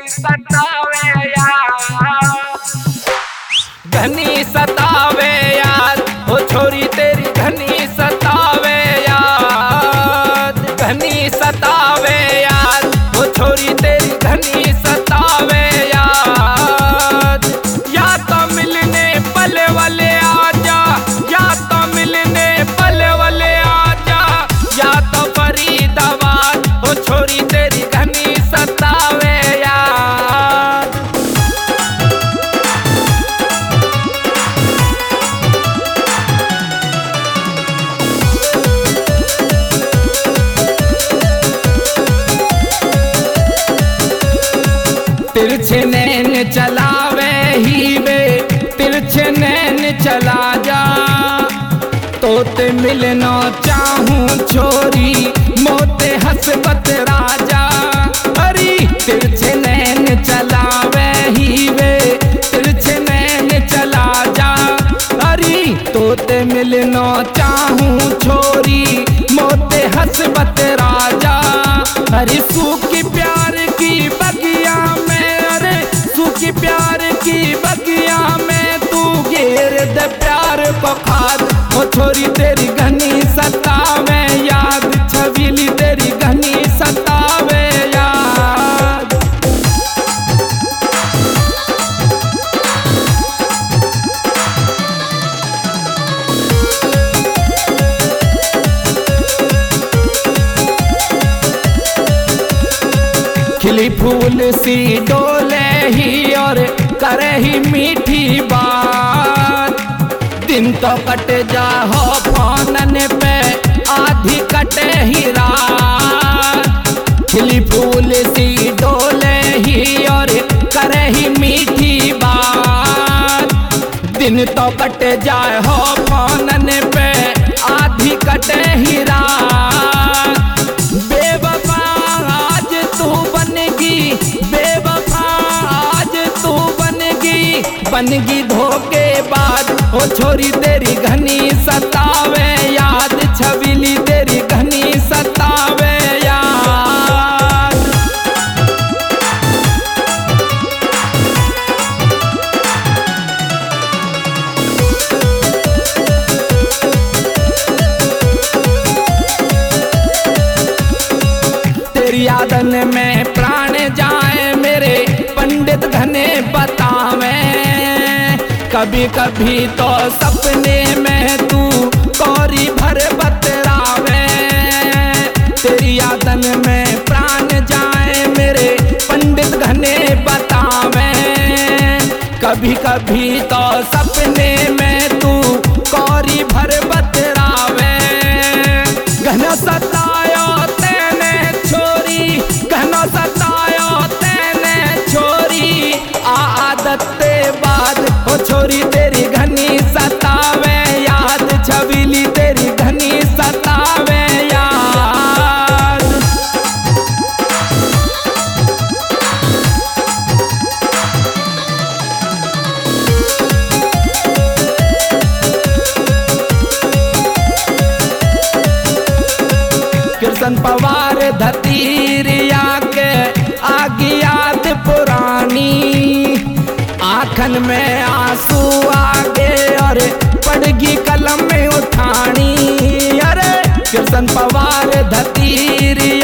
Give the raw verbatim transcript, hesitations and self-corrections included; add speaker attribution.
Speaker 1: सतावे यार, घनी सतावे यार, ओ छोरी तेरी घनी सतावे यार, घनी सतावे यार, ओ छोरी तेरी घनी सतावे यार। या तो मिलने पल वाले आजा, या तो मिलने पल वाले आजा, या तो फरीदाबाद, ओ छोरी तेरी घनी सतावे यार। तिरछे नैन चलावे ही वे, तिरछे नैन चला जा, तोते मिलना चाहूं छोरी, मोते हसबत राजा। अरे तिरछे नैन चलावे ही वे, तिरछे नैन चला जा, अरे तोते मिलना चाहूं छोरी, मोते हसबत राजा। अरे सूखी प्यार की बगिया में, अरे सूखी प्यार की बगिया में, तू घेर दे प्यार को खाद, ओ छोरी तेरी घनी सतावे याद, छबीली तेरी घनी सतावे याद। खिली फूल सी डोले ही और करे ही मीठी बात, दिन तो कट जा हो फोनन पे, आधी कटे ही रात। खिली फूल सी डोले ही और करे ही मीठी बात, दिन तो कट जाए हो फोनन पे, आधी कटे ही रात। बेवफा आज तू बनेगी, बेवफा आज तू बनेगी, बनेगी धोखेबाज, ओ छोरी तेरी घनी सतावे याद, छबीली तेरी घनी सतावे याद। तेरी यादन में प्राण जाए मेरे, पंडित घने बतावे, कभी कभी तो सपने में तू कौरी भर बतरावे। तेरी यादन में प्राण जाए मेरे, पंडित घने बतावे, कभी कभी तो सपने में तू कौरी भर बतरावे। घना सतायो तेने छोरी, घना सतायो तेने छोरी, आदत बाद, ओ छोरी तेरी घनी सतावे याद, छबीली तेरी घनी सतावे याद। कृष्ण पवार धतीरिया के आगी याद पुरानी, आँखन में आंसू आगे और पड़गी कलम में उठानी। अरे कृष्ण पवार धतीरिया